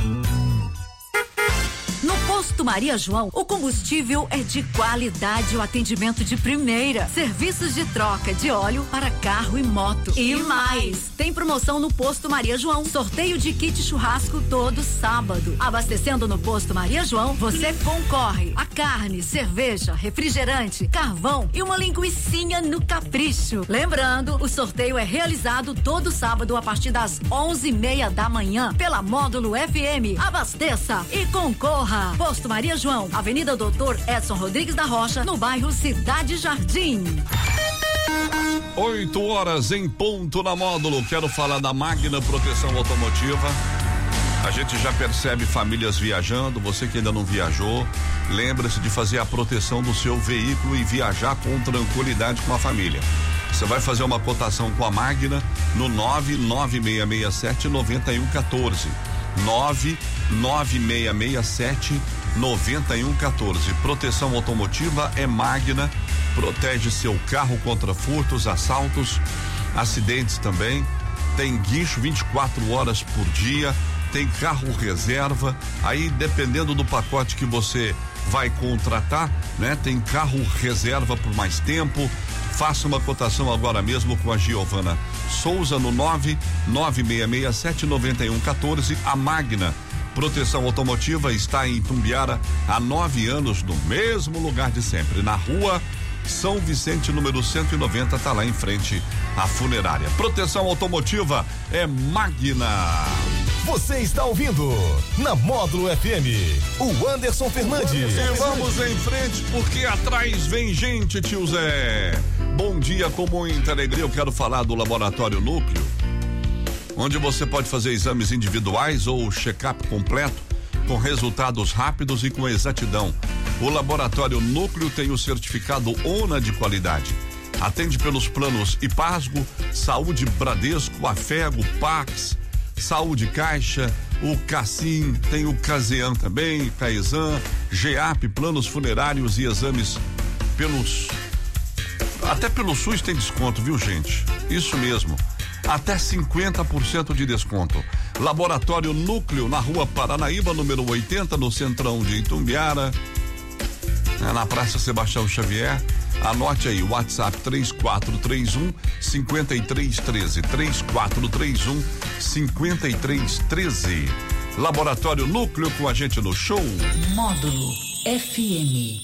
No Posto Maria João, o combustível é de qualidade e o atendimento de primeira. Serviços de troca de óleo para carro e moto. E mais, tem promoção no Posto Maria João. Sorteio de kit churrasco todo sábado. Abastecendo no Posto Maria João, você concorre a carne, cerveja, refrigerante, carvão e uma linguicinha no capricho. Lembrando, o sorteio é realizado todo sábado a partir das onze e meia da manhã pela Módulo F M. Abasteça e concorra. Posto Maria João, Avenida Doutor Edson Rodrigues da Rocha, no bairro Cidade Jardim. Oito horas em ponto na Módulo. Quero falar da Magna Proteção Automotiva. A gente já percebe famílias viajando. Você que ainda não viajou, lembre-se de fazer a proteção do seu veículo e viajar com tranquilidade com a família. Você vai fazer uma cotação com a Magna no nove nove seis seis sete, nove um um quatro. nove nove seis seis sete, nove um um quatro. Proteção automotiva é Magna, protege seu carro contra furtos, assaltos, acidentes também. Tem guincho vinte e quatro horas por dia, tem carro reserva. Aí, dependendo do pacote que você vai contratar, né? Tem carro reserva por mais tempo. Faça uma cotação agora mesmo com a Giovana Souza no nove nove seis seis sete, nove um um quatro. A Magna Proteção Automotiva está em Itumbiara há nove anos, no mesmo lugar de sempre, na Rua São Vicente, número cento e noventa, tá lá em frente à funerária. Proteção automotiva é Magna. Você está ouvindo na Módulo F M, o Anderson Fernandes. E vamos em frente porque atrás vem gente, tio Zé. Bom dia, com muita alegria eu quero falar do Laboratório Núcleo, onde você pode fazer exames individuais ou check-up completo com resultados rápidos e com exatidão. O Laboratório Núcleo tem o certificado O N A de qualidade. Atende pelos planos IPASGO, Saúde Bradesco, Afego, Pax, Saúde Caixa, o Cassim, tem o Casean também, Caesan, GEAP, planos funerários e exames pelos... Até pelo SUS tem desconto, viu, gente? Isso mesmo. Até cinquenta por cento de desconto. Laboratório Núcleo, na Rua Paranaíba, número oitenta, no centrão de Itumbiara, é, na Praça Sebastião Xavier. Anote aí, WhatsApp três quatro três um, cinco três um três, três quatro três um, cinco três um três. Laboratório Núcleo com a gente no show. Módulo F M.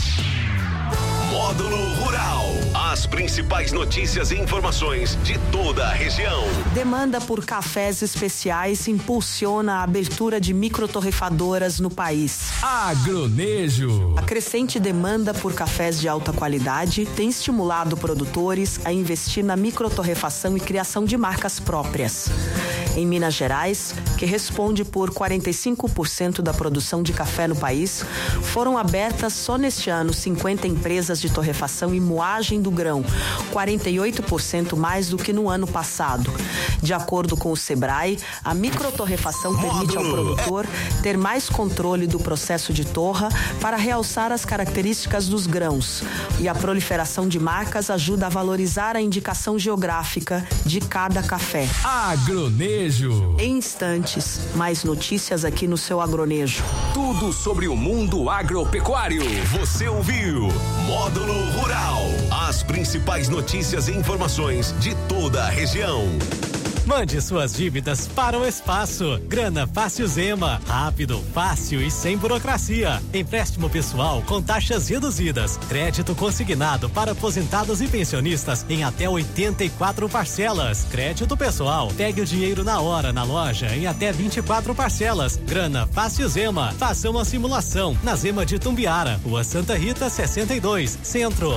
Módulo Rural. As principais notícias e informações de toda a região. Demanda por cafés especiais impulsiona a abertura de microtorrefadoras no país. Agronejo. A crescente demanda por cafés de alta qualidade tem estimulado produtores a investir na microtorrefação e criação de marcas próprias. Em Minas Gerais, que responde por quarenta e cinco por cento da produção de café no país, foram abertas só neste ano cinquenta empresas de torrefação e moagem do grão, quarenta e oito por cento mais do que no ano passado. De acordo com o Sebrae, a microtorrefação permite ao produtor ter mais controle do processo de torra para realçar as características dos grãos. E a proliferação de marcas ajuda a valorizar a indicação geográfica de cada café. Agronejo. Em instantes, mais notícias aqui no seu Agronejo. Tudo sobre o mundo agropecuário. Você ouviu Módulo Rural. As principais notícias e informações de toda a região. Mande suas dívidas para o espaço. Grana Fácil Zema. Rápido, fácil e sem burocracia. Empréstimo pessoal com taxas reduzidas. Crédito consignado para aposentados e pensionistas em até oitenta e quatro parcelas. Crédito pessoal. Pegue o dinheiro na hora na loja em até vinte e quatro parcelas. Grana Fácil Zema. Faça uma simulação na Zema de Tumbiara, Rua Santa Rita, sessenta e dois, Centro.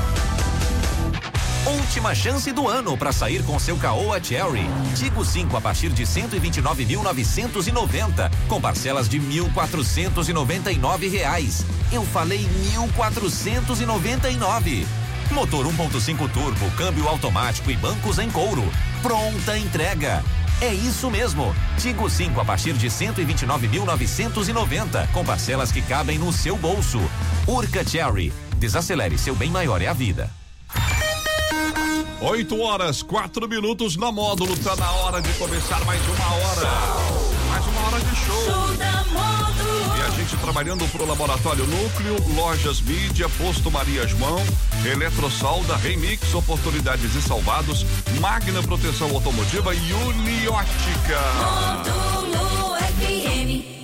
Última chance do ano para sair com seu Caoa Cherry. Tigo cinco a partir de cento e vinte e nove mil novecentos e noventa, com parcelas de mil quatrocentos e noventa e nove reais. Eu falei mil quatrocentos e noventa e nove. Motor um ponto cinco turbo, câmbio automático e bancos em couro. Pronta entrega. É isso mesmo. Tigo cinco a partir de cento e vinte e nove mil novecentos e noventa, com parcelas que cabem no seu bolso. Urca Cherry. Desacelere, seu bem maior é a vida. oito horas, quatro minutos na Módulo. Tá na hora de começar mais uma hora. Mais uma hora de show. Show da Módulo. E a gente trabalhando pro Laboratório Núcleo, Lojas Mídia, Posto Maria João, Eletrosolda, Remix, Oportunidades e Salvados, Magna Proteção Automotiva e Uniótica. Módulo F M.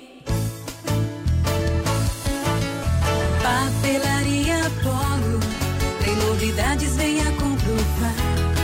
Papelaria Polo, tem novidades, venha comprovar.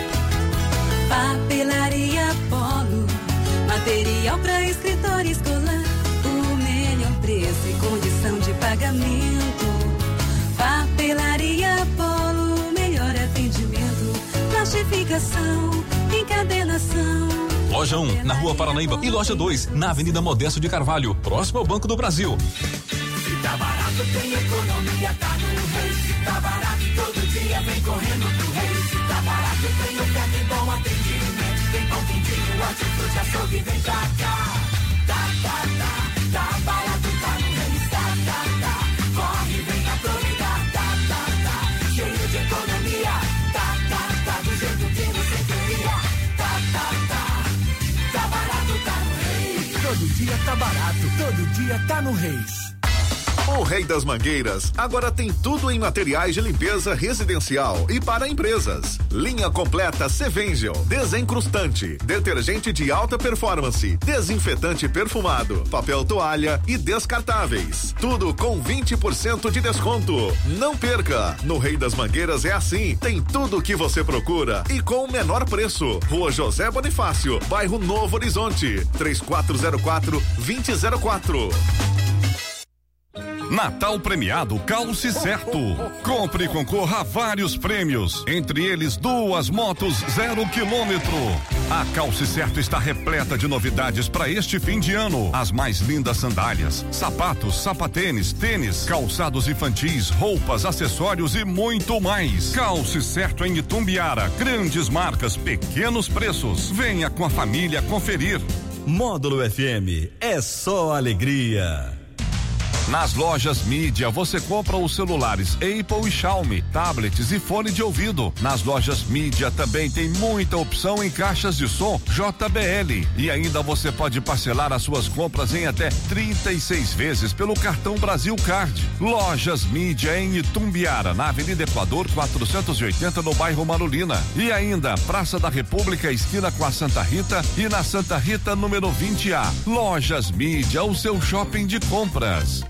Papelaria Polo, material para escritório escolar, o melhor preço e condição de pagamento. Papelaria Polo, melhor atendimento, plastificação, encadernação. Loja um, na Rua Paranaíba, e Loja dois, na Avenida Modesto de Carvalho, próximo ao Banco do Brasil. Se tá barato, tem economia, tá no Reis. Se tá barato, todo dia vem correndo pro Reis. Se tá barato, tem oferta e bom atendimento. Tem pão, quentinho, hortifruti, açougue, vem pra cá. Tá, tá, tá, tá barato, tá no Reis. Tá, tá, tá, corre, vem aproveitar. Tá, tá, tá, cheio de economia. Tá, tá, tá, do jeito que você queria. Tá, tá, tá, tá barato, tá no Reis. Todo dia tá barato, todo dia tá no Reis. O Rei das Mangueiras agora tem tudo em materiais de limpeza residencial e para empresas. Linha completa Sevengel, desencrustante, detergente de alta performance, desinfetante perfumado, papel toalha e descartáveis. Tudo com vinte por cento de desconto. Não perca! No Rei das Mangueiras é assim, tem tudo o que você procura e com o menor preço. Rua José Bonifácio, bairro Novo Horizonte, três quatro zero quatro, dois zero zero quatro. Natal premiado Calce Certo. Compre e concorra a vários prêmios, entre eles duas motos zero quilômetro. A Calce Certo está repleta de novidades para este fim de ano. As mais lindas sandálias, sapatos, sapatênis, tênis, calçados infantis, roupas, acessórios e muito mais. Calce Certo em Itumbiara. Grandes marcas, pequenos preços. Venha com a família conferir. Módulo F M, é só alegria. Nas lojas Mídia você compra os celulares Apple e Xiaomi, tablets e fone de ouvido. Nas lojas Mídia também tem muita opção em caixas de som J B L. E ainda você pode parcelar as suas compras em até trinta e seis vezes pelo cartão Brasil Card. Lojas Mídia em Itumbiara, na Avenida Equador quatrocentos e oitenta, no bairro Marolina. E ainda Praça da República, esquina com a Santa Rita, e na Santa Rita número vinte A. Lojas Mídia, o seu shopping de compras.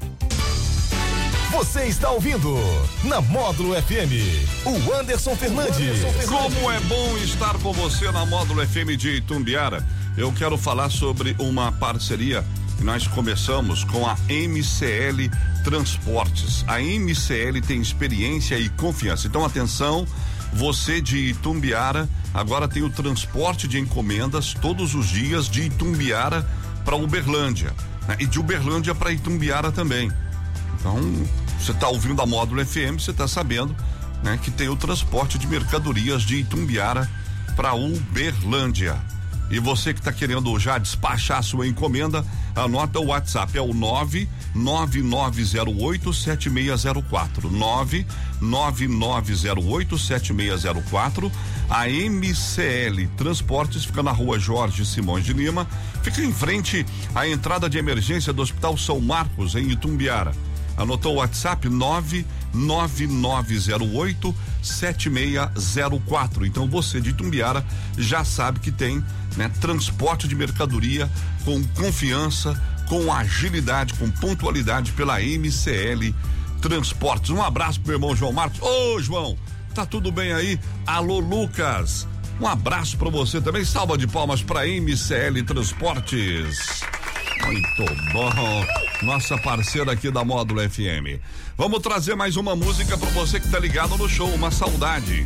Você está ouvindo na Módulo F M, o Anderson Fernandes. Anderson Fernandes. Como é bom estar com você na Módulo F M de Itumbiara. Eu quero falar sobre uma parceria que nós começamos com a M C L Transportes. A M C L tem experiência e confiança. Então, atenção, você de Itumbiara, agora tem o transporte de encomendas todos os dias de Itumbiara para Uberlândia, né? E de Uberlândia para Itumbiara também. Então, você está ouvindo a Módulo F M, você está sabendo, né, que tem o transporte de mercadorias de Itumbiara para Uberlândia. E você que está querendo já despachar a sua encomenda, anota o WhatsApp, é o nove nove nove zero oito sete seis zero quatro. nove nove nove zero oito sete seis zero quatro. A M C L Transportes fica na rua Jorge Simões de Lima, fica em frente à entrada de emergência do Hospital São Marcos, em Itumbiara. Anotou o WhatsApp? nove nove nove zero oito sete seis zero quatro. Então você de Itumbiara já sabe que tem, né, transporte de mercadoria com confiança, com agilidade, com pontualidade pela M C L Transportes. Um abraço pro meu irmão João Marcos. Ô, João, tá tudo bem aí? Alô, Lucas. Um abraço pra você também. Salva de palmas pra M C L Transportes. Muito bom. Nossa parceira aqui da Módulo F M. Vamos trazer mais uma música pra você que tá ligado no show, uma saudade.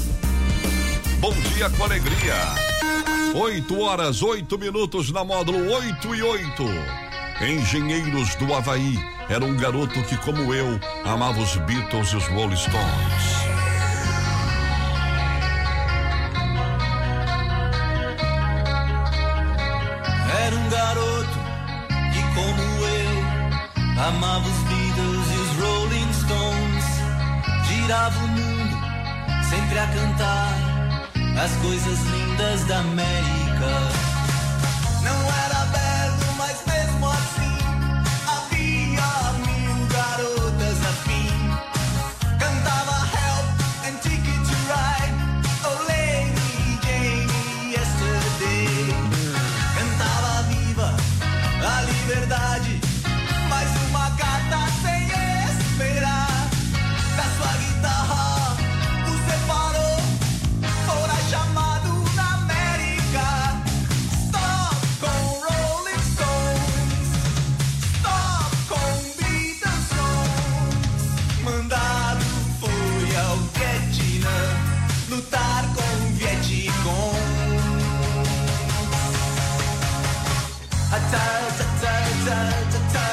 Bom dia com alegria. Oito horas, oito minutos na Módulo, oito e oito. Engenheiros do Havaí era um garoto que, como eu, amava os Beatles e os Rolling Stones. Era um garoto que, como eu, amava os Beatles e os Rolling Stones. Girava o mundo sempre a cantar as coisas lindas da América. Não era aberto, mas mesmo assim havia mil garotas afim. Cantava Help and Ticket to Ride, Oh Lady Jane Yesterday. Cantava Viva a liberdade, mais uma carta sem esperar. Da sua guitarra o separou, fora chamado na América. Stop com Rolling Stones, stop com Beatles songs. Mandado foi ao Vietnã lutar com o Vietcong. A ta ta ta ta ta ta.